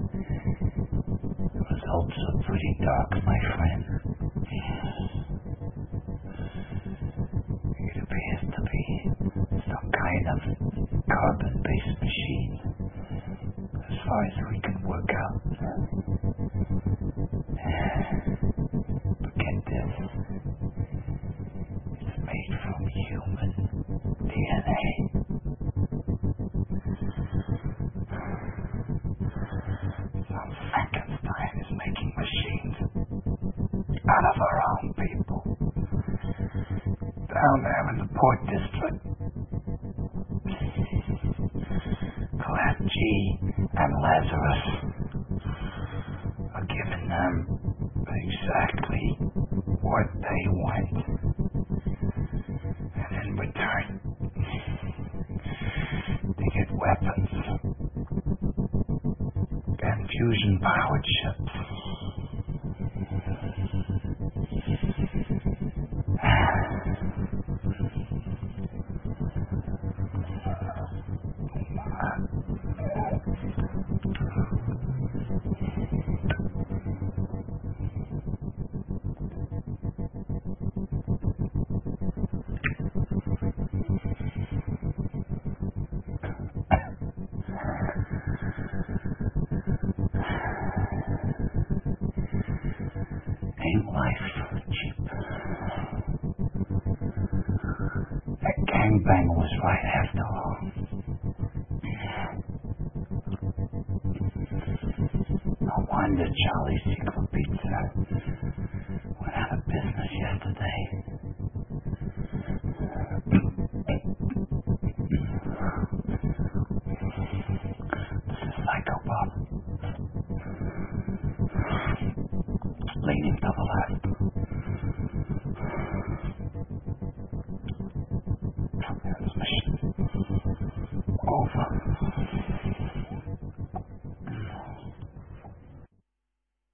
The results are pretty dark, my friend. It appears to be some kind of carbon-based machine, as far as we can work out. But get this, it's made from human DNA. So Frankenstein is making machines out of our own people. Down there in the Port District, Class G and Lazarus are giving them exactly what they want. And in return, they get weapons and fusion-powered ships. Ain't life cheap? That gangbang was right after all. No wonder Charlie's Secret Pizza went out of business yesterday. This is Psycho Bob. Leaning to the left.